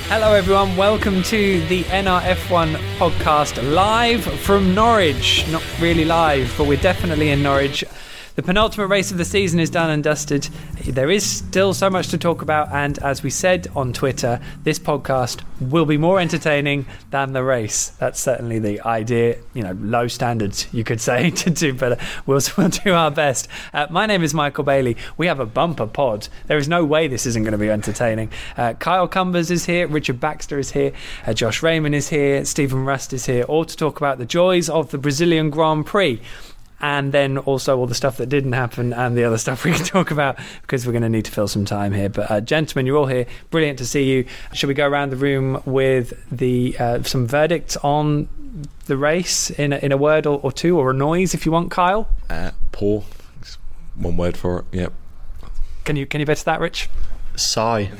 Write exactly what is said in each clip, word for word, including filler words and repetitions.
Hello everyone, welcome to the N R F one podcast live from Norwich. Not really live, but we're definitely in Norwich. The penultimate race of the season is done and dusted. There is still so much to talk about, and as we said on Twitter, this podcast will be more entertaining than the race. That's certainly the idea. You know, low standards, you could say, to do better. We'll, we'll do our best. Uh, my name is Michael Bailey. We have a bumper pod. There is no way this isn't going to be entertaining. Uh, Kyle Cumbers is here. Richard Baxter is here. Uh, Josh Raymond is here. Stephen Rust is here. All to talk about the joys of the Brazilian Grand Prix. And then also all the stuff that didn't happen and the other stuff we can talk about, because we're going to need to fill some time here. But uh, gentlemen, you're all here. Brilliant to see you. Should we go around the room with the uh, some verdicts on the race in a, in a word or, or two, or a noise if you want, Kyle? Uh, poor. It's one word for it. Yep. Can you can you better that, Rich? Sigh.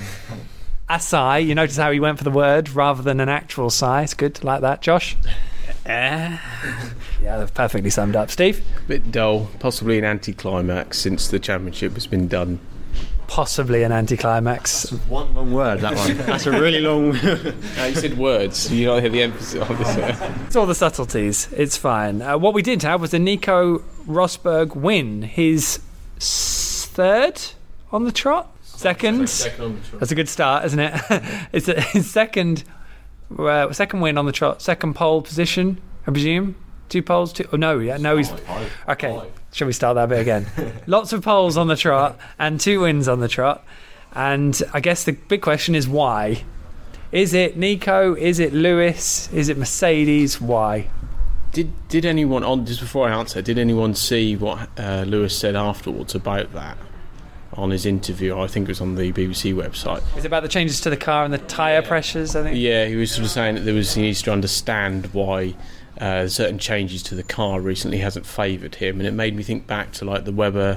A sigh. You notice how he went for the word rather than an actual sigh. It's good. Like that, Josh. Eh. Yeah, that's perfectly summed up. Steve? Bit dull, possibly an anticlimax since the championship has been done. Possibly an anticlimax. That's one long word, that one. That's a really long... No, you said words, you don't hear the emphasis on this. It's all the subtleties, it's fine. Uh, what we did have was a Nico Rosberg win, his s- third on the trot? Second? Second on the trot. That's a good start, isn't it? It's a, his second... Uh, second win on the trot, second pole position, I presume. Two poles, two. Oh no, yeah, no, he's okay. Shall we start that bit again? Lots of poles on the trot and two wins on the trot, and I guess the big question is why? Is it Nico? Is it Lewis? Is it Mercedes? Why? Did did anyone on just before I answer? Did anyone see what uh, Lewis said afterwards about that on his interview? I think it was on the B B C website. Is it about the changes to the car and the tyre pressures? I think. Yeah, he was sort of saying that there was he needs to understand why uh, certain changes to the car recently hasn't favoured him, and it made me think back to like the Webber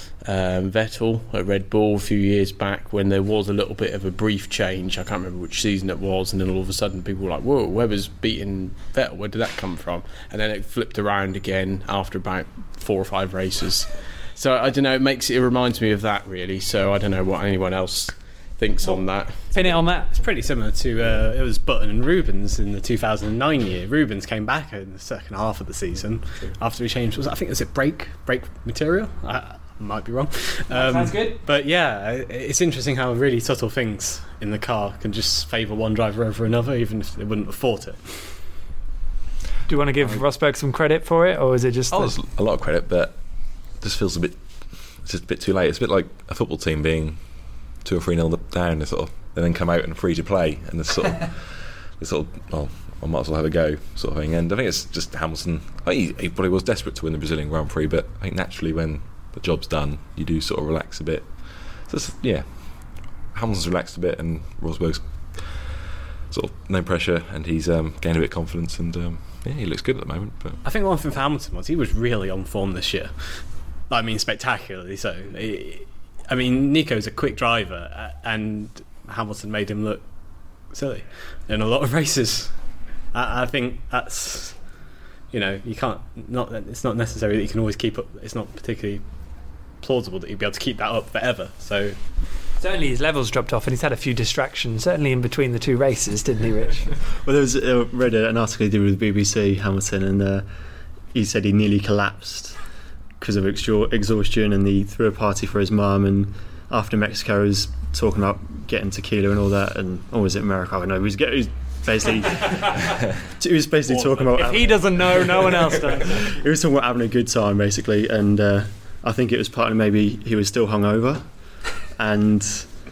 um, Vettel at Red Bull a few years back when there was a little bit of a brief change. I can't remember which season it was, and then all of a sudden people were like, "Whoa, Webber's beating Vettel. Where did that come from?" And then it flipped around again after about four or five races. So I don't know. It makes it, it reminds me of that really. So I don't know what anyone else thinks on that. Pin it on that. It's pretty similar to uh, it was Button and Rubens in the two thousand nine year. Rubens came back in the second half of the season after he changed. Was I think was it brake brake material? I might be wrong. Um, Sounds good. But yeah, it's interesting how really subtle things in the car can just favour one driver over another, even if they wouldn't have fought it. Do you want to give Rosberg some credit for it, or is it just? Oh, there's a lot of credit, but just feels a bit. It's just a bit too late. It's a bit like a football team being two or three nil down, and sort of and then come out and free to play, and the sort of the sort of well, I might as well have a go sort of thing. And I think it's just Hamilton. I think he, he probably was desperate to win the Brazilian Grand Prix, but I think naturally when the job's done, you do sort of relax a bit. So it's, yeah, Hamilton's relaxed a bit, and Rosberg's sort of no pressure, and he's um, gained a bit of confidence, and um, yeah, he looks good at the moment. But I think one thing for Hamilton was he was really on form this year. I mean, spectacularly so. I mean, Nico's a quick driver, and Hamilton made him look silly in a lot of races. I, I think that's, you know, you can't not. It's not necessary that you can always keep up. It's not particularly plausible that you'd be able to keep that up forever. So certainly his levels dropped off, and he's had a few distractions. Certainly in between the two races, didn't he, Rich? Well, there was uh, read an article he did with the B B C, Hamilton, and uh, he said he nearly collapsed because of exhaustion, and he threw a party for his mum, and after Mexico he was talking about getting tequila and all that, and or was it America? I don't know. He was, get, he was basically he was basically well, talking about if he doesn't know, no one else does. He was talking about having a good time basically, and uh, I think it was partly maybe he was still hungover, and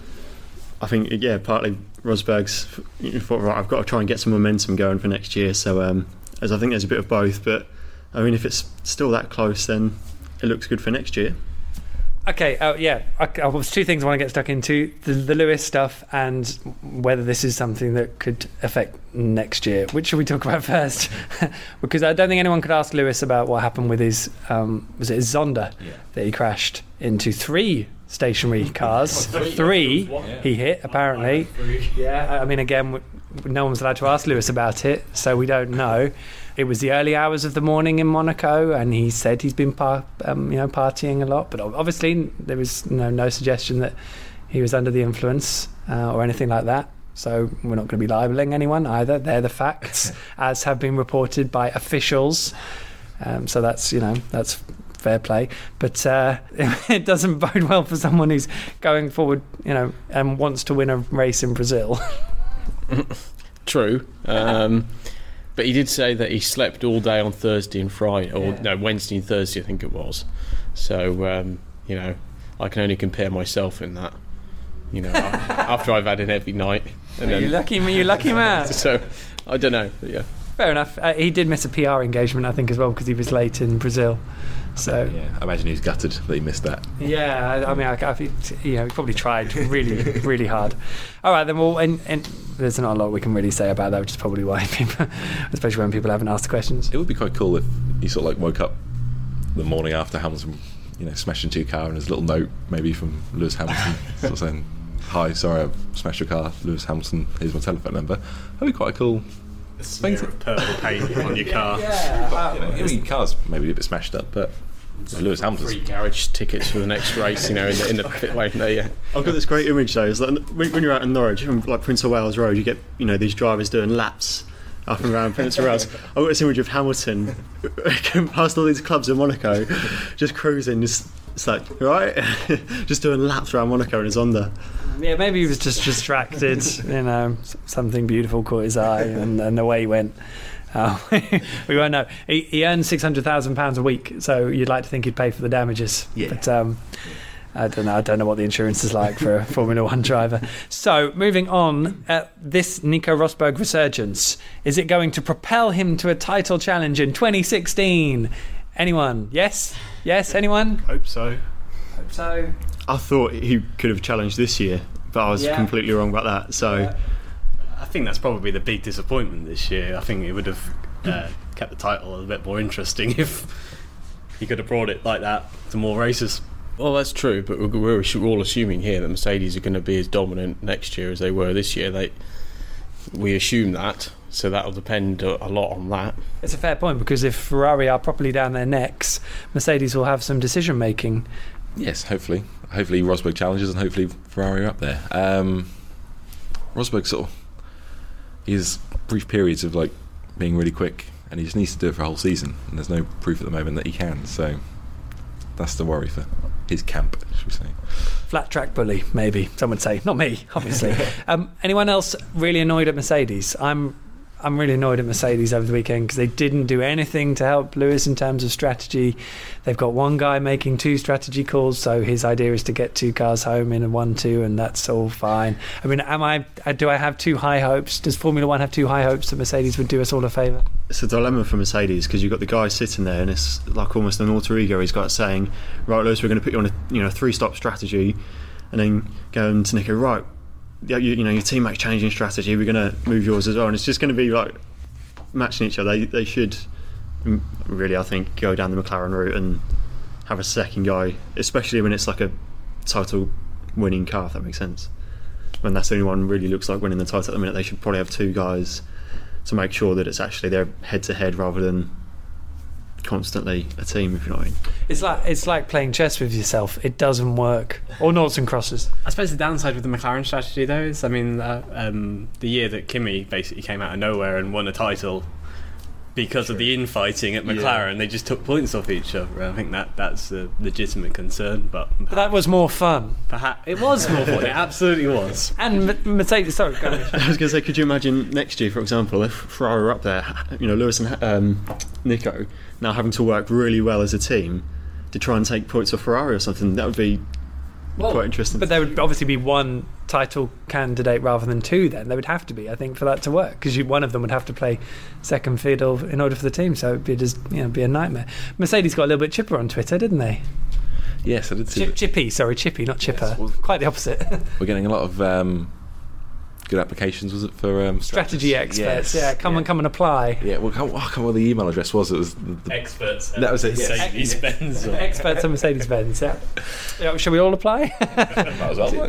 I think yeah partly Rosberg's thought, right, I've got to try and get some momentum going for next year. So um, as I think there's a bit of both, but I mean if it's still that close, then it looks good for next year. Okay, uh, yeah, I, I, there's two things I want to get stuck into, the, the Lewis stuff and whether this is something that could affect next year. Which should we talk about first? Because I don't think anyone could ask Lewis about what happened with his, um, was it his Zonda yeah. that he crashed into three stationary cars. three, three yeah. he hit, apparently. Yeah, I mean, again, no one was allowed to ask Lewis about it, so we don't know. It was the early hours of the morning in Monaco, and he said he's been par- um, you know, partying a lot. But obviously, there was no, no suggestion that he was under the influence uh, or anything like that. So we're not going to be libeling anyone either. They're the facts, as have been reported by officials. Um, so that's, you know, that's fair play. But uh, it doesn't bode well for someone who's going forward, you know, and wants to win a race in Brazil. True. Um, but he did say that he slept all day on Thursday and Friday, or Yeah. no, Wednesday and Thursday, I think it was. So, um, you know, I can only compare myself in that. You know, after I've had it every night. And You then, lucky, you lucky man. so, I don't know. But yeah. Fair enough. Uh, he did miss a P R engagement, I think, as well, because he was late in Brazil. So Yeah, I imagine he's gutted that he missed that. yeah, I, I mean, I, I think, you know, he probably tried really, really hard. All right, then. Well, and, and there's not a lot we can really say about that, which is probably why people, especially when people haven't asked the questions. It would be quite cool if he sort of like woke up the morning after Hamilton, you know, smashed into your car, and there's a little note maybe from Lewis Hamilton sort of saying, "Hi, sorry, I've smashed your car. Lewis Hamilton, here's my telephone number." That'd be quite a cool. A smear of purple paint on your car. Yeah, You know, I mean, car's maybe a bit smashed up, but you know, Lewis Hamilton's. Free garage tickets for the next race, you know, in the, in the pit lane there, yeah. I've got this great image though. Is like when, when you're out in Norwich, on, like Prince of Wales Road, you get, you know, these drivers doing laps up and around Prince of Wales. I've got this image of Hamilton going past all these clubs in Monaco, just cruising, just it's like right, just doing laps around Monaco in his Honda. yeah, maybe he was just distracted. You know, s- something beautiful caught his eye, and, and away he went. Uh, we won't know. He, he earns six hundred thousand pounds a week, so you'd like to think he'd pay for the damages. Yeah. But um, I don't know. I don't know what the insurance is like for a Formula One driver. So moving on, uh, this Nico Rosberg resurgence, is it going to propel him to a title challenge in twenty sixteen? Anyone? Yes? Yes? Anyone? Hope so. Hope so. I thought he could have challenged this year, but I was Yeah. completely wrong about that. So. Yeah. I think that's probably the big disappointment this year. I think it would have uh, kept the title a little bit more interesting if he could have brought it like that to more races. Well, that's true, but we're, we're we're all assuming here that Mercedes are going to be as dominant next year as they were this year. They, we assume that, so that'll depend a, a lot on that. It's a fair point, because if Ferrari are properly down their necks, Mercedes will have some decision making. Yes, hopefully. Hopefully Rosberg challenges, and hopefully Ferrari are up there. Um, Rosberg sort of, he has brief periods of like being really quick, and he just needs to do it for a whole season, and there's no proof at the moment that he can. So that's the worry for his camp, should we say. Flat track bully, maybe some would say. Not me, obviously. um, anyone else really annoyed at Mercedes? I'm I'm really annoyed at Mercedes over the weekend because they didn't do anything to help Lewis in terms of strategy. They've got one guy making two strategy calls, so his idea is to get two cars home in a one two, and that's all fine. I mean, am I? Do I have too high hopes? Does Formula One have too high hopes that Mercedes would do us all a favour? It's a dilemma for Mercedes, because you've got the guy sitting there, and it's like almost an alter ego he's got, saying, right, Lewis, we're going to put you on a you know three stop strategy, and then going to Nico, right, yeah, you, you know your teammate's changing strategy, we're going to move yours as well, and it's just going to be like matching each other. They, they should mm, really, I think, go down the McLaren route and have a second guy, especially when it's like a title winning car, if that makes sense. When that's the only one really looks like winning the title at the minute, they should probably have two guys to make sure that it's actually their head to head rather than constantly a team, if you know what I mean. It's like it's like playing chess with yourself. It doesn't work. Or noughts and crosses. I suppose the downside with the McLaren strategy, though, is I mean, uh, um, the year that Kimi basically came out of nowhere and won a title because of the infighting at McLaren, Yeah. they just took points off each other. I think that that's a legitimate concern, but But that was more fun. perhaps it was more fun. It absolutely was. And M- Mercedes, sorry, go ahead. I was going to say, could you imagine next year, for example, if Ferrari were up there, you know, Lewis and um, Nico now having to work really well as a team to try and take points off Ferrari or something? That would be quite interesting. But there would obviously be one title candidate rather than two then. There would have to be, I think, for that to work, because one of them would have to play second fiddle in order for the team, so it would be just, you know, be a nightmare. Mercedes got a little bit chipper on Twitter, didn't they? Yes, I did see Chip, that. chippy, sorry, chippy, not chipper. Yes, well- Quite the opposite. We're getting a lot of um, good applications, was it, for um, Strategy strategists? experts, Yes, yeah, come and come and apply. Yeah, well, I can't, I can't remember what the email address was. It was the, the, Experts. That was it, yes. Mercedes-Benz. Experts on Mercedes-Benz, yeah. yeah. Shall we all apply? might as well.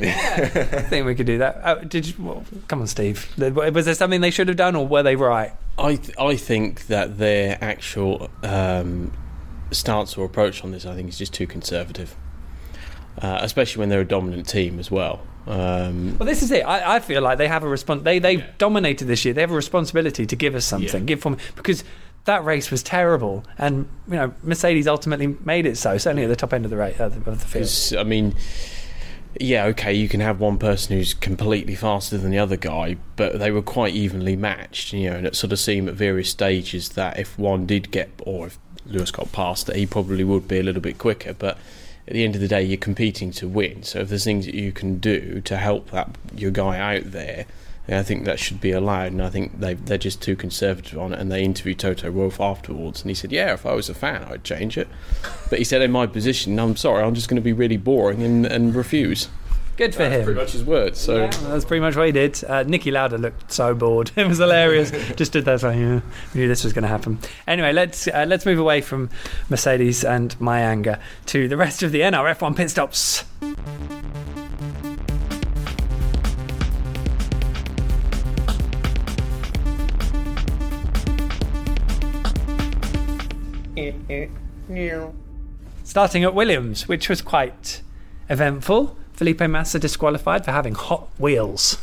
I think we could do that. Uh, did you, well, come on, Steve. Was there something they should have done, or were they right? I th- I think that their actual um, stance or approach on this, I think, is just too conservative. uh, especially when they're a dominant team as well. Um, Well, this is it. I, I feel like they have a respons- They they've Yeah. dominated this year. They have a responsibility to give us something. Yeah. Give form because that race was terrible, and you know Mercedes ultimately made it so. Certainly at the top end of the race of the, of the field. 'cause, I mean, yeah, okay, you can have one person who's completely faster than the other guy, but they were quite evenly matched, you know, and it sort of seemed at various stages that if one did get, or if Lewis got past it, he probably would be a little bit quicker, but at the end of the day, you're competing to win, so if there's things that you can do to help that your guy out there, I think that should be allowed, and I think they, they're just too conservative on it. And they interviewed Toto Wolff afterwards, and he said, yeah, if I was a fan, I'd change it. But he said, in my position, I'm sorry, I'm just going to be really boring and, and refuse. Good for That's him. pretty much his words. So Yeah, that's pretty much what he did. Uh, Nicky Lauda looked so bored. It was hilarious. Just stood there saying, yeah, we knew this was going to happen. Anyway, let's uh, let's move away from Mercedes and my anger to the rest of the N R F one pit stops. Starting at Williams, which was quite eventful. Felipe Massa disqualified for having hot wheels.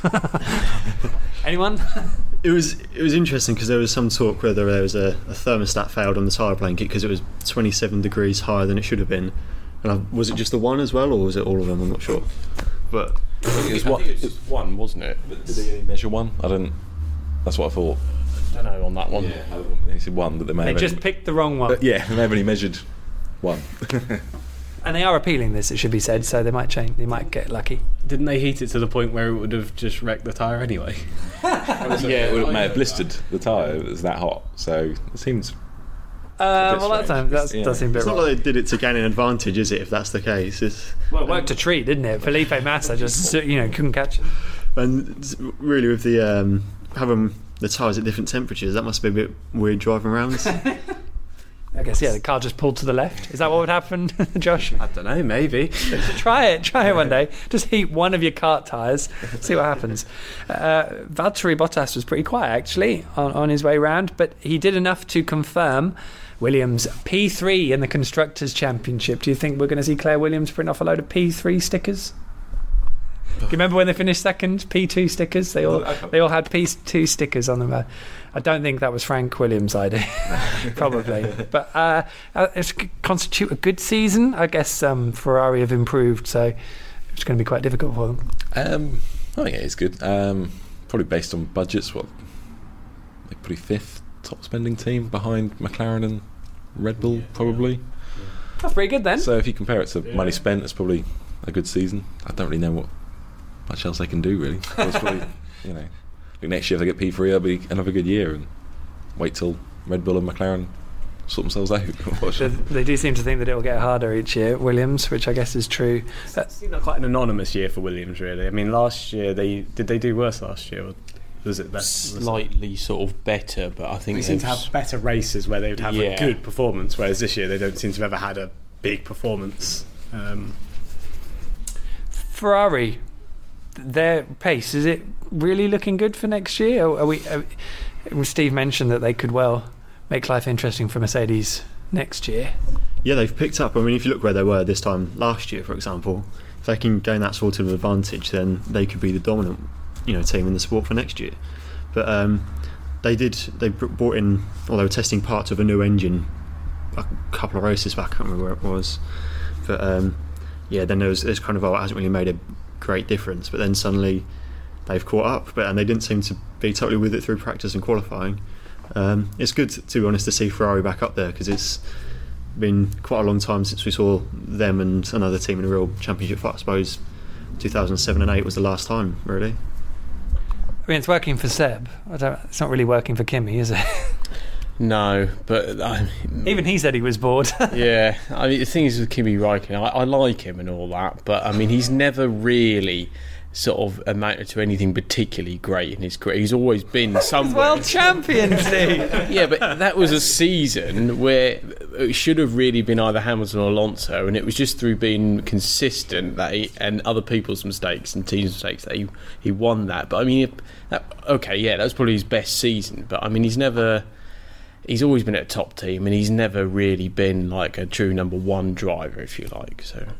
Anyone? It was it was interesting because there was some talk whether there was a, a thermostat failed on the tyre blanket because it was twenty-seven degrees higher than it should have been. And I, was it just the one as well, or was it all of them? I'm not sure. But It was I one. think it was just one, wasn't it? Did they measure one? I don't. That's what I thought. I don't know on that one. Yeah, they said one, but they may They have just only, picked the wrong one. uh, yeah, they may have only measured one. And they are appealing this, it should be said, so they might change. They might get lucky. Didn't they heat it to the point where it would have just wrecked the tyre anyway? Yeah, it would, may have blistered the tyre. It was that hot, so it seems. Uh, bit well, that strange. sounds, that Yeah. does seem a bit it's not wrong. like they did it to gain an advantage, is it? If that's the case, it's, Well, it worked a treat, didn't it? Felipe Massa just, you know, couldn't catch it. and really with the um, having the tyres at different temperatures, that must be a bit weird driving around. I guess, yeah, the car just pulled to the left. Is that what would happen, Josh? I don't know, maybe. Try it, try it one day. Just heat one of your kart tyres, see what happens. Uh, Valtteri Bottas was pretty quiet, actually, on, on his way round, but he did enough to confirm Williams P three in the Constructors' Championship. Do you think we're going to see Claire Williams print off a load of P three stickers? Do you remember when they finished second? P two stickers. They all they all had P two stickers on them. I don't think that was Frank Williams' idea, probably. But uh, uh, it's g- constitute a good season. I guess um, Ferrari have improved, so it's going to be quite difficult for them. Um, I think it is good. Um, probably based on budgets. What? Like probably fifth top spending team behind McLaren and Red Bull, probably. That's pretty good then. So if you compare it to money spent, it's probably a good season. I don't really know what much else they can do really. It's probably, you know, like next year if they get P three, it'll be another good year, and wait till Red Bull and McLaren sort themselves out. They, they do seem to think that it will get harder each year, Williams, which I guess is true. Uh, It seemed like quite an anonymous year for Williams, really. I mean, last year they did they do worse last year, or was it best? Slightly sort of better, but I think They seem to they've- have better races where they would have Yeah. a good performance, whereas this year they don't seem to have ever had a big performance. Um, Ferrari, their pace, is it really looking good for next year? Or are we? Are, Steve mentioned that they could well make life interesting for Mercedes next year. Yeah, they've picked up. I mean, if you look where they were this time last year, for example, if they can gain that sort of advantage, then they could be the dominant, you know, team in the sport for next year. But um, they did. They br- brought in, or they were testing parts of a new engine a couple of races back. I can't remember where it was, but um, yeah, then there was this kind of, oh, it hasn't really made a great difference. But then suddenly they've caught up, but and they didn't seem to be totally with it through practice and qualifying. Um, it's good, to be honest, to see Ferrari back up there, because it's been quite a long time since we saw them and another team in a real championship fight. I suppose two thousand seven and eight was the last time, really. I mean, it's working for Seb. I don't, it's not really working for Kimi, is it? no, but I, Even he said he was bored. yeah. I mean, the thing is with Kimi Räikkönen, I, I like him and all that, but I mean, he's never really sort of amounted to anything particularly great in his career. He's always been somewhere. World champion, Steve. Yeah, but that was a season where it should have really been either Hamilton or Alonso, and it was just through being consistent that he, and other people's mistakes and team's mistakes that he he won that. But I mean, that, okay, yeah, that was probably his best season. But I mean, he's never. He's always been at a top team, and he's never really been like a true number one driver, if you like. So,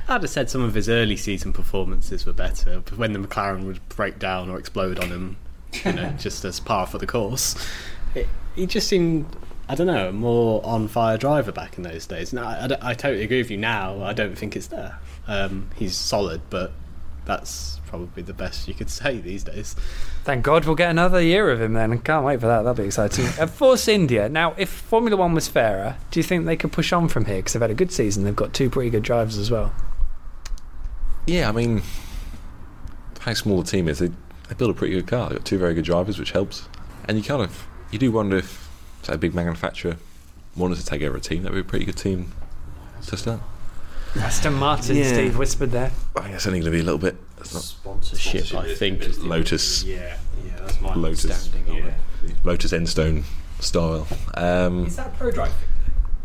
I'd have said some of his early season performances were better, but when the McLaren would break down or explode on him, you know, just as par for the course, it, he just seemed, I don't know, a more on fire driver back in those days. Now, I, I, I totally agree with you now. I don't think it's there. Um, he's solid, but that's probably the best you could say these days. Thank God we'll get another year of him then. Can't wait for that. That'll be exciting. uh, Force India. Now, if Formula One was fairer, do you think they could push on from here? Because they've had a good season. They've got two pretty good drivers as well. Yeah, I mean, how small the team is, they, they build a pretty good car. They've got two very good drivers, which helps. And you kind of, you do wonder if, say, a big manufacturer wanted to take over a team. That would be a pretty good team to start. Aston Martin, Yeah. Steve whispered there. I think it's only going to be a little bit. It's not Sponsorship, I think. is the- Lotus, Yeah, yeah, that's my Lotus, understanding of it. Lotus Endstone style. Um, Is that a pro drive thing?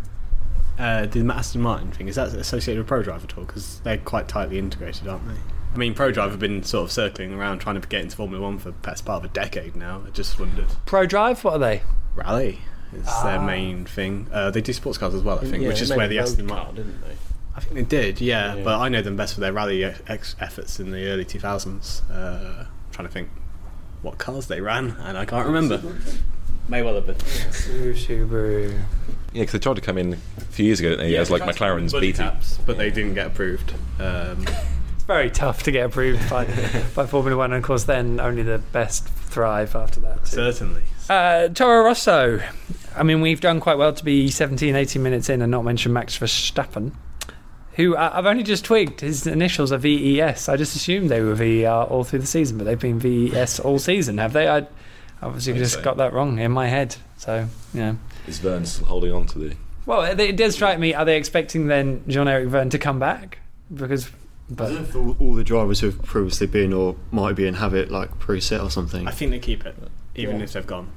Uh, the Aston Martin thing, is that associated with ProDrive at all? Because they're quite tightly integrated, aren't they? I mean, ProDrive have been sort of circling around trying to get into Formula One for the best part of a decade now. I just wondered. Pro Drive, what are they? Rally is Ah. their main thing. Uh, they do sports cars as well, I think, Yeah, which they is made where a the road Aston car, Martin... didn't they? I think they did, yeah, Yeah. but I know them best for their rally ex- efforts in the early two thousands. Uh, I'm trying to think what cars they ran, and I can't remember. May well have been. Subaru. yeah, because they tried to come in a few years ago, didn't they? as like McLaren's Buddy B team. caps, but they didn't get approved. Um, It's very tough to get approved by, by Formula One, and of course then only the best thrive after that. too. certainly. Uh, Toro Rosso. I mean, we've done quite well to be seventeen, eighteen minutes in and not mention Max Verstappen, who uh, I've only just twigged. His initials are V E S. I just assumed they were V E R all through the season, but they've been V E S all season, have they? I obviously I think just so. got that wrong in my head. So, yeah. Is Verne still holding on to the... Well, it, it does strike me, are they expecting then Jean-Eric Verne to come back? Because... I But don't know if all, all the drivers who've previously been or might be in have it like preset or something. I think they keep it, even Yeah. if they've gone.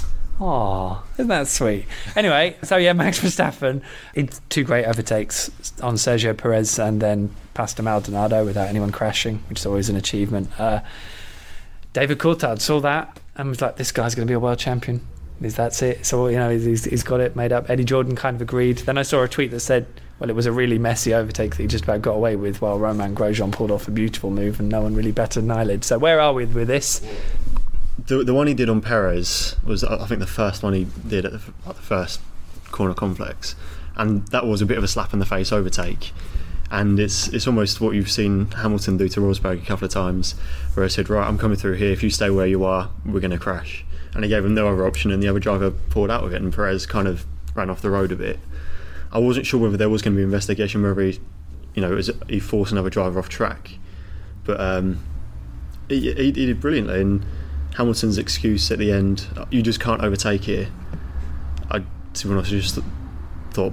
Aw, isn't that sweet? Anyway, so yeah, Max Verstappen, it's two great overtakes on Sergio Perez and then Pastor Maldonado without anyone crashing, which is always an achievement. Uh, David Coulthard saw that and was like, this guy's going to be a world champion. Is that's it? So, you know, he's, he's got it made up. Eddie Jordan kind of agreed. Then I saw a tweet that said, well, it was a really messy overtake that he just about got away with while Romain Grosjean pulled off a beautiful move and no one really batted an eyelid. So where are we with this? The, the one he did on Perez was, I think, the first one he did at the, at the first corner complex, and that was a bit of a slap in the face overtake. And it's it's almost what you've seen Hamilton do to Rosberg a couple of times, where he said, "Right, I'm coming through here. If you stay where you are, we're going to crash." And he gave him no other option, and the other driver pulled out with it, and Perez kind of ran off the road a bit. I wasn't sure whether there was going to be an investigation, whether he, you know, was, he forced another driver off track, but um, he, he, he did brilliantly. And Hamilton's excuse at the end, you just can't overtake here, I, to be honest, I just thought,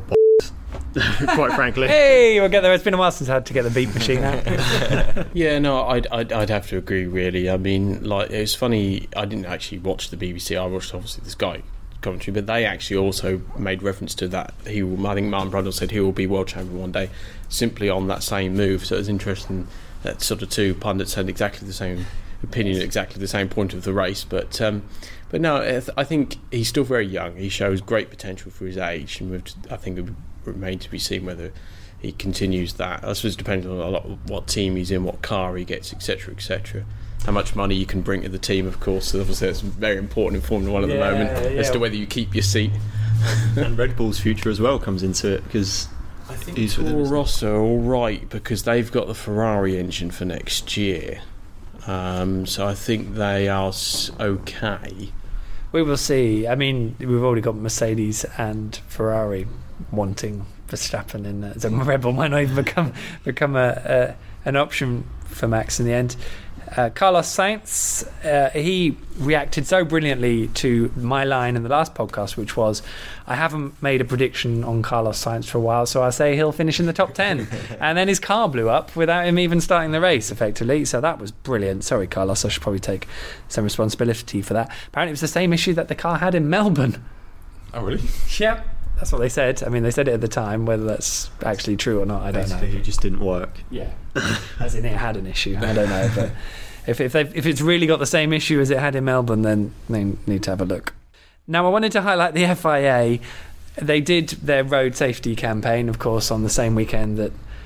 quite frankly. Hey, we'll get there. It's been a while since I had to get the beat machine out. Yeah, no, I'd, I'd I'd have to agree. Really, I mean, like, it was funny. I didn't actually watch the B B C. I watched obviously this guy commentary, but they actually also made reference to that. He, will, I think Martin Brundle said he will be world champion one day, simply on that same move. So it was interesting that sort of two pundits had exactly the same opinion at exactly the same point of the race. But um, but no, I th- I think he's still very young. He shows great potential for his age, and we've, I think it would remain to be seen whether he continues that. I suppose it depends on a lot of what team he's in, what car he gets, etc, etc. How much money you can bring to the team, of course. So obviously that's very important in Formula One at Yeah, the moment, as yeah. to whether you keep your seat. And Red Bull's future as well comes into it, because I think he's with Toro them. Rosso are all right because they've got the Ferrari engine for next year. Um, so I think they are s- okay. We will see. I mean, we've already got Mercedes and Ferrari wanting Verstappen in there. So Red Bull might not even become become a, a an option for Max in the end. Uh, Carlos Sainz, uh, he reacted so brilliantly to my line in the last podcast, which was, I haven't made a prediction on Carlos Sainz for a while, so I say he'll finish in the top ten. And then his car blew up without him even starting the race, effectively. So that was brilliant. Sorry, Carlos, I should probably take some responsibility for that. Apparently it was the same issue that the car had in Melbourne. Oh, really? Yep. That's what they said. I mean, they said it at the time. Whether that's actually true or not, I don't Basically, know. it just didn't work. Yeah, as in it had an issue. I don't know, but if if they've, if it's really got the same issue as it had in Melbourne, then they need to have a look. Now, I wanted to highlight the F I A. They did their road safety campaign, of course, on the same weekend that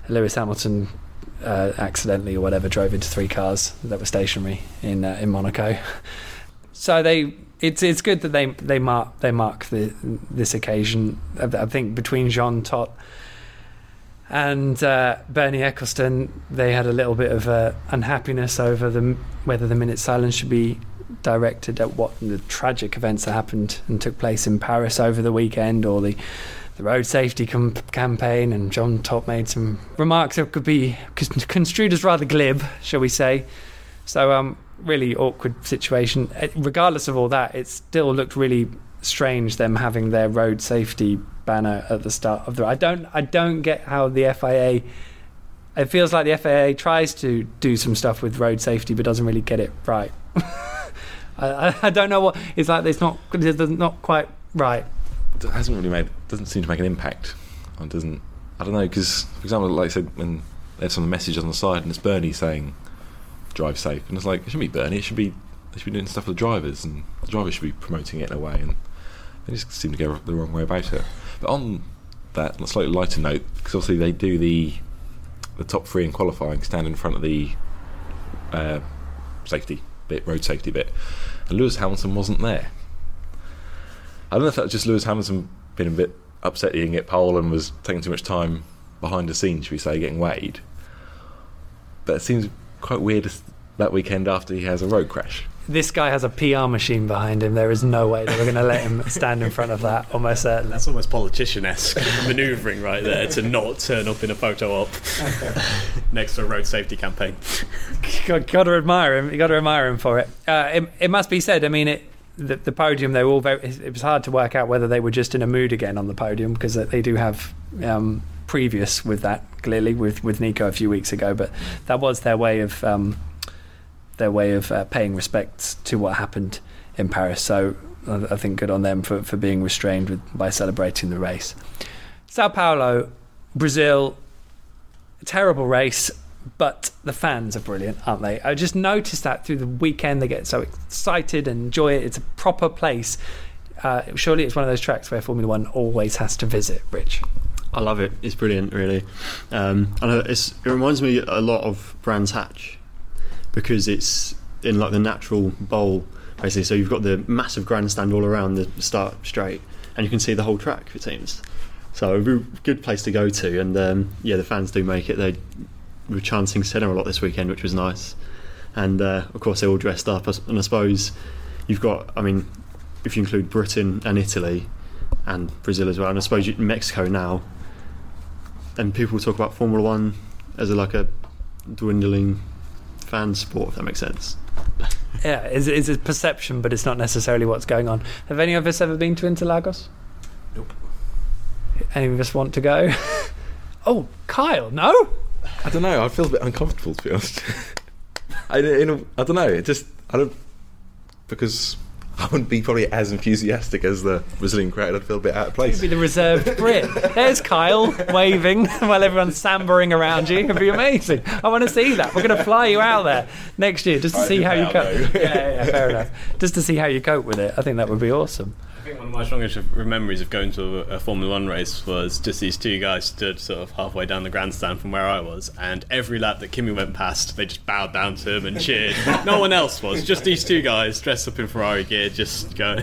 Lewis Hamilton uh, accidentally or whatever drove into three cars that were stationary in uh, in Monaco. So they it's it's good that they they mark they mark the, this occasion. I, I think between Jean Todt and uh, Bernie Ecclestone, they had a little bit of uh, unhappiness over the, whether the minute silence should be directed at what the tragic events that happened and took place in Paris over the weekend, or the, the road safety com- campaign. And Jean Todt made some remarks that could be construed as rather glib, shall we say. So um, really awkward situation. Regardless of all that, it still looked really strange them having their road safety banner at the start of the I don't I don't get how the F I A, it feels like the F I A tries to do some stuff with road safety but doesn't really get it right. I, I don't know what it's like. It's not it's not quite right. It hasn't really made doesn't seem to make an impact. It doesn't I don't know, because for example, like I said, when there's some message on the side and it's Bernie saying drive safe, and it's like, it shouldn't be Bernie, it should be they should be doing stuff with the drivers, and the drivers should be promoting it in a way, and they just seem to go the wrong way about it. But on that, on a slightly lighter note, because obviously they do the the top three in qualifying stand in front of the uh, safety bit, road safety bit, and Lewis Hamilton wasn't there. I don't know if that was just Lewis Hamilton being a bit upset he didn't get pole and was taking too much time behind the scenes, should we say, getting weighed. But it seems quite weird that weekend after he has a road crash. This guy has a P R machine behind him. There is no way they were going to let him stand in front of that, almost certainly. That's almost politician-esque manoeuvring right there, to not turn up in a photo op next to a road safety campaign. Got, got to admire him. You got to admire him for it. Uh, it. It must be said. I mean, it, the, the podium. They were all very. It was hard to work out whether they were just in a mood again on the podium, because they do have um, previous with that, clearly with with Nico a few weeks ago. But that was their way of. Um, their way of uh, paying respects to what happened in Paris. So I think good on them for, for being restrained with, by celebrating the race. Sao Paulo, Brazil, terrible race, but the fans are brilliant, aren't they? I just noticed that through the weekend. They get so excited and enjoy it. It's a proper place. Uh, surely it's one of those tracks where Formula One always has to visit, Rich. I love it. It's brilliant, really. Um, I know it's, it reminds me a lot of Brands Hatch, because it's in like the natural bowl, basically. So you've got the massive grandstand all around the start straight, and you can see the whole track for teams. So a real good place to go to, and um, yeah, the fans do make it. They were chanting Senna a lot this weekend, which was nice, and uh, of course they're all dressed up. And I suppose you've got, I mean, if you include Britain and Italy and Brazil as well, and I suppose you, Mexico now, and people talk about Formula One as a, like a dwindling fan sport, if that makes sense. Yeah, it's, it's a perception, but it's not necessarily what's going on. Have any of us ever been to Interlagos? Nope. Any of us want to go? Oh, Kyle, no? I don't know. I feel a bit uncomfortable, to be honest. I, you know, I don't know. It just I don't because I wouldn't be probably as enthusiastic as the Brazilian crowd. I'd feel a bit out of place. You'd be the reserved Brit. There's Kyle waving while everyone's sambering around you. It'd be amazing. I want to see that. We're going to fly you out there next year just to I see how you out, cope. Yeah, yeah, yeah, fair enough. Just to see how you cope with it. I think that would be awesome. I think one of my strongest memories of going to a, a Formula One race was just these two guys stood sort of halfway down the grandstand from where I was, and every lap that Kimi went past, they just bowed down to him and cheered. No one else was, just these two guys dressed up in Ferrari gear, just going.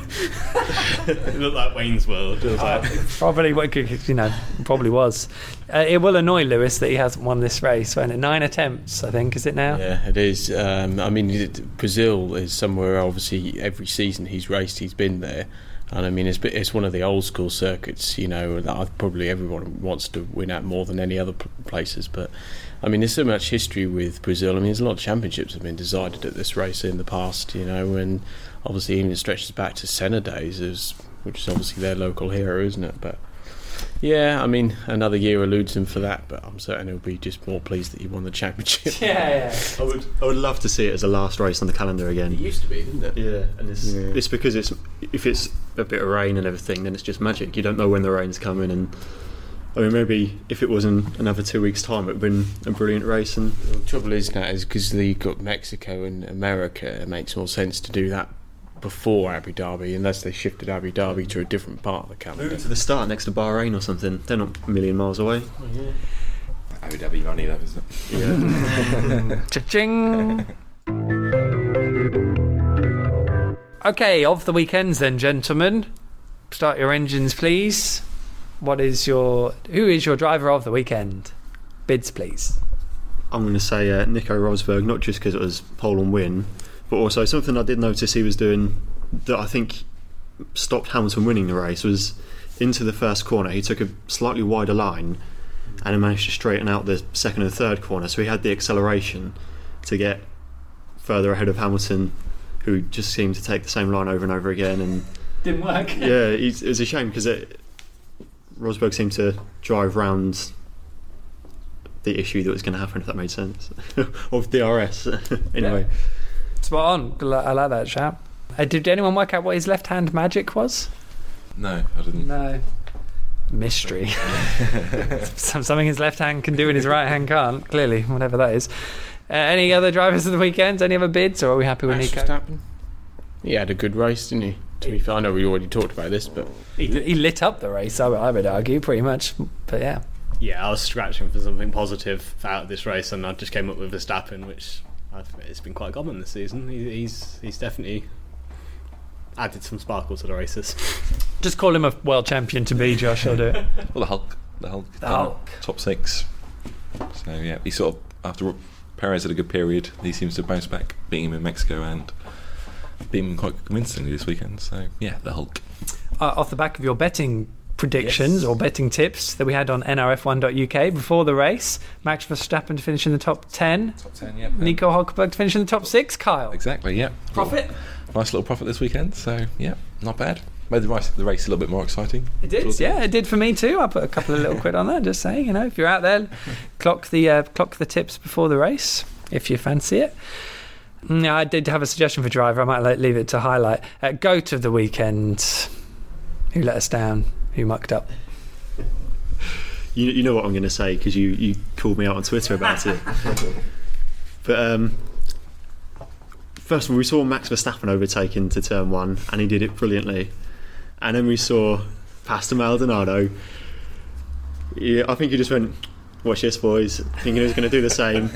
It looked like Wayne's World. It was like, Probably, you know, probably was. Uh, it will annoy Lewis that he hasn't won this race. Won't it? Nine attempts, I think, is it now? Yeah, it is. Um, I mean, it, Brazil is somewhere. Obviously, every season he's raced, he's been there. And I mean, it's it's one of the old school circuits, you know, that probably everyone wants to win at more than any other places. But I mean, there's so much history with Brazil. I mean, there's a lot of championships have been decided at this race in the past, you know, and obviously even it stretches back to Senna days, as, which is obviously their local hero, isn't it? But yeah, I mean, another year eludes him for that, but I'm certain he'll be just more pleased that he won the championship. Yeah, yeah. I would, I would love to see it as a last race on the calendar again. It used to be, didn't it? Yeah, and it's, Yeah. it's because it's if it's a bit of rain and everything, then it's just magic. You don't know when the rain's coming, and I mean, maybe if it was in another two weeks' time, it would have been a brilliant race. And The trouble is now is because you've got Mexico and America, it makes more sense to do that before Abu Dhabi, unless they shifted Abu Dhabi to a different part of the calendar. move it to the start next to Bahrain or something. They're not a million miles away. Abu Dhabi money, that was it. Yeah. Cha-ching! Okay, of the weekends then, gentlemen. Start your engines, please. What is your... Who is your driver of the weekend? Bids, please. I'm going to say uh, Nico Rosberg, not just because it was pole and win, but also something I did notice he was doing that I think stopped Hamilton winning the race was into the first corner. He took a slightly wider line and he managed to straighten out the second and third corner. So he had the acceleration to get further ahead of Hamilton, who just seemed to take the same line over and over again. And didn't work. yeah, it was a shame because it, Rosberg seemed to drive round the issue that was going to happen, if that made sense, of D R S. Anyway. Yeah. Spot on. I like that, chap. Uh, did anyone work out what his left-hand magic was? No, I didn't. No. Mystery. Some, something his left hand can do and his right hand can't, clearly, whatever that is. Uh, any other drivers of the weekend? Any other bids, or are we happy with Max Nico? Verstappen. He had a good race, didn't he? To be fair, I know we already talked about this, but He, he lit up the race, I would, I would argue, pretty much. But yeah. Yeah, I was scratching for something positive out of this race, and I just came up with Verstappen, which I've, it's been quite common this season. He, he's he's definitely added some sparkle to the races. Just call him a world champion to be, Josh, I'll do it. Well, the Hulk. The Hulk. The Hulk. Top six. So, yeah, he sort of, after Perez had a good period, he seems to bounce back, beating him in Mexico and beating him quite convincingly this weekend. So, yeah, the Hulk. Uh, off the back of your betting predictions Yes. or betting tips that we had on N R F one dot U K before the race, Max Verstappen to finish in the top ten, Top ten, yeah. Nico Hulkenberg to finish in the top six, Kyle. Exactly, yeah. Profit? Nice little profit this weekend, so, yeah, not bad. Made the race, the race a little bit more exciting. It did, Towards the yeah, end. it did for me too. I put a couple of little quid on that, just saying, you know, if you're out there, clock the uh, clock the tips before the race, if you fancy it. No, I did have a suggestion for driver. I might like, leave it to highlight. Uh, goat of the weekend. Who let us down? Who mucked up? You, you know what I'm going to say because you, you called me out on Twitter about it. But um, first of all, we saw Max Verstappen overtake into turn one, and he did it brilliantly. And then we saw Pastor Maldonado. Yeah, I think he just went, "Watch this, boys," thinking he was going to do the same.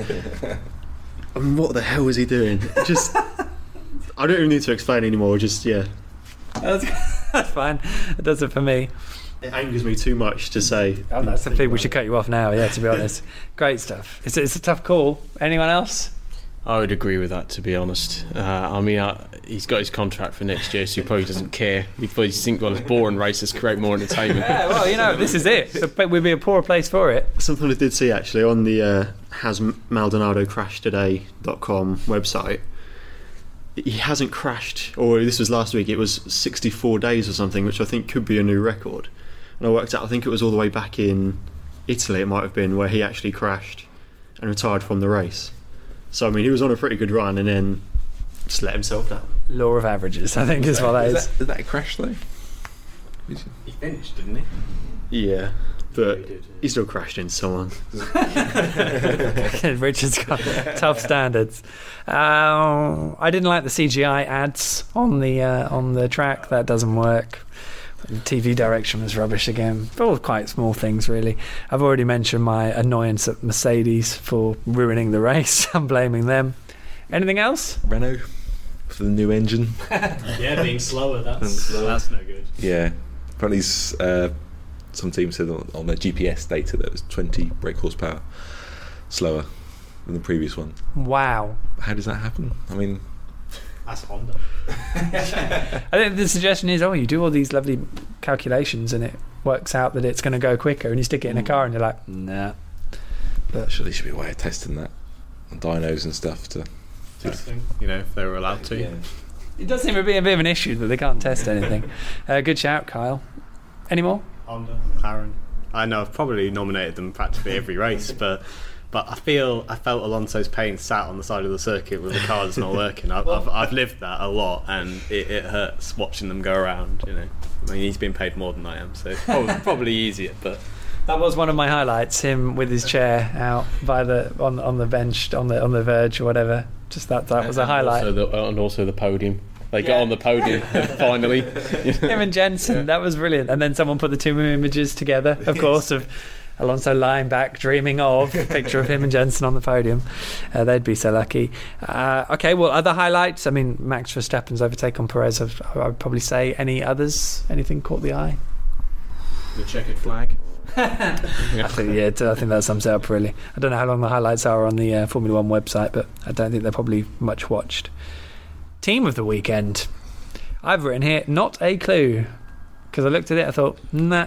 I mean, what the hell was he doing? Just, I don't even need to explain anymore. Just yeah, That's, that's fine. That does it for me. it angers me too much to say. Oh, that's the thing. We should cut you off now. Yeah, to be honest, great stuff. It's, it's a tough call. Anyone else? I would agree with that, to be honest. Uh, I mean, uh, he's got his contract for next year, so he probably doesn't care. He probably thinks, well, it's boring races create more entertainment. Yeah, well, you know, this is it. But we'd be a poorer place for it. Something I did see actually on the uh, has Maldonado crashed today dot com website. He hasn't crashed, or this was last week, it was sixty-four days or something, which I think could be a new record. And I worked out, I think it was all the way back in Italy, it might have been, where he actually crashed and retired from the race. So, I mean, he was on a pretty good run and then just let himself down. Law of averages, I think, is what that is is. That, is that a crash, though? He finished, didn't he? Yeah, but He did, yeah. he still crashed into someone. Richard's got tough standards. Uh, I didn't like the C G I ads on the uh, on the track. That doesn't work. The T V direction was rubbish again. All quite small things, really. I've already mentioned my annoyance at Mercedes for ruining the race. I'm blaming them. Anything else? Renault for the new engine. Yeah, being slower, that's, slower. that's no good. Yeah. Apparently, uh, some teams said on, on their G P S data that it was twenty brake horsepower slower than the previous one. Wow. How does that happen? I mean, That's Honda. I think the suggestion is, oh, you do all these lovely calculations and it works out that it's going to go quicker, and you stick it in a car and you're like, nah. but surely there should be a way of testing that on dynos and stuff to. Testing, you know, if they were allowed to. Yeah. It does seem to be a bit of an issue that they can't test anything. Uh, good shout, Kyle. Any more? Honda, McLaren. I know I've probably nominated them practically every race, but but I feel I felt Alonso's pain sat on the side of the circuit with the car that's not working. I've, I've, I've lived that a lot, and it, it hurts watching them go around. You know, I mean, he's been paid more than I am, so it's probably, probably easier. But That was one of my highlights. Him with his chair out by the on on the bench on the on the verge or whatever. Just that that was a highlight. Also the, and also the podium. They Yeah. got on the podium finally. Him and Jensen, that was brilliant. And then someone put the two images together, of course, of Alonso lying back, dreaming of a picture of him and Jensen on the podium. Uh, they'd be so lucky. Uh, okay, well, other highlights. I mean, Max Verstappen's overtake on Perez. I'd, I'd probably say any others. Anything caught the eye? The checkered flag. I think yeah, I think that sums it up really. I don't know how long the highlights are on the uh, Formula One website, but I don't think they're probably much watched. Team of the weekend. I've written here, not a clue, because I looked at it, I thought, nah.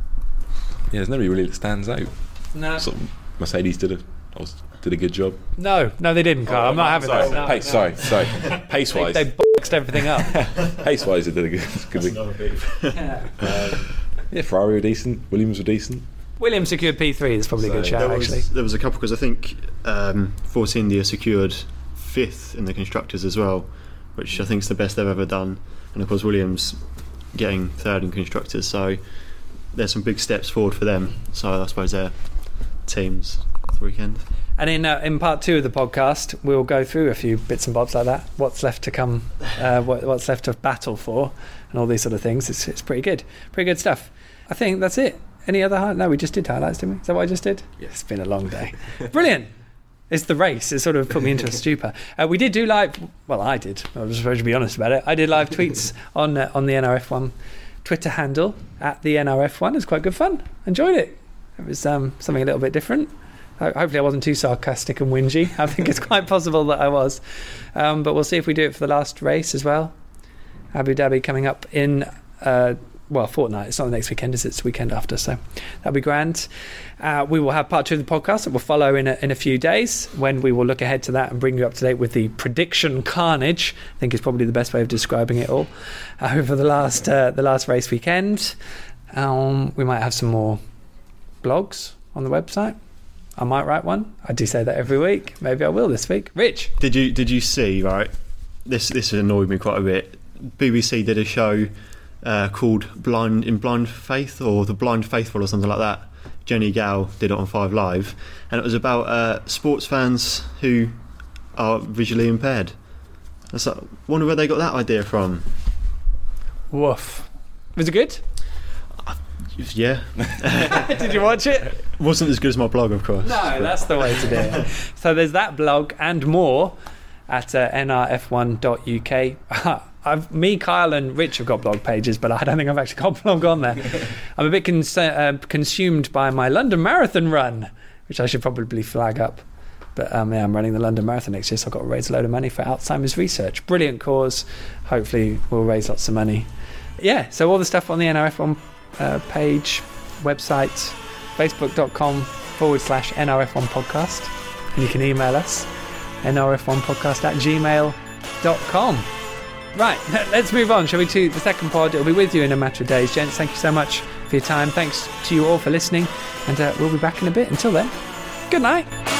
Yeah, there's nobody really that stands out. No, Sort of Mercedes did a did a good job. no, no, they didn't, Carl. Oh, I'm not having sorry. that. No, Pace, no. sorry, sorry. Pace They, wise, they boxed everything up. pace wise, they did a good, good week. Another beat. Um, yeah, Ferrari were decent. Williams were decent. Williams secured P three. That's probably a good So, shout, There was, actually. there was a couple because I think um, Force India secured fifth in the constructors as well, which I think is the best they've ever done. And of course Williams getting third in constructors, so there's some big steps forward for them. So I suppose they're teams for the weekend. And in uh, in part two of the podcast, we'll go through a few bits and bobs like that. What's left to come, uh, what, what's left to battle for, and all these sort of things. It's, it's pretty good. Pretty good stuff. I think that's it. Any other highlights? No, we just did highlights, didn't we? Is that what I just did? Yeah. It's been a long day. Brilliant. It's the race. It sort of put me into a stupor. Uh, we did do live. Well, I did. I was supposed to be honest about it. I did live tweets on uh, on the N R F one Twitter handle at the N R F one. It was quite good fun. Enjoyed it. It was um, something a little bit different. Ho- Hopefully, I wasn't too sarcastic and whingy. I think it's quite possible that I was. Um, but we'll see if we do it for the last race as well. Abu Dhabi coming up in. Uh, Well, fortnight. It's not the next weekend, is it? It's the weekend after, so that'll be grand. Uh, we will have part two of the podcast that will follow in a, in a few days, when we will look ahead to that and bring you up to date with the prediction carnage. I think is probably the best way of describing it all. Uh, over the last uh, the last race weekend, um, we might have some more blogs on the website. I might write one. I do say that every week. Maybe I will this week. Rich, Did you did you see, right? This this annoyed me quite a bit. B B C did a show uh, called Blind in Blind Faith, or The Blind Faithful, or something like that. Jenny Gow did it on Five Live, and it was about uh, sports fans who are visually impaired. I was like, wonder where they got that idea from. woof. Was it good? Yeah, Did you watch it? wasn't as good as my blog, of course. No, that's the way to do it. So there's that blog and more at uh, N R F one dot U K. I've, me, Kyle and Rich have got blog pages, but I don't think I've actually got a blog on there. I'm a bit cons- uh, consumed by my London Marathon run, which I should probably flag up. But um, yeah, I'm running the London Marathon next year, so I've got to raise a load of money for Alzheimer's research. Brilliant cause. Hopefully we'll raise lots of money. Yeah, so all the stuff on the N R F one uh, page, website, facebook.com forward slash NRF1 podcast. And you can email us, N R F one podcast at gmail dot com. Right, let's move on, shall we, to the second pod. It'll be with you in a matter of days. Gents, thank you so much for your time. Thanks to you all for listening, and uh, we'll be back in a bit. Until then, good night.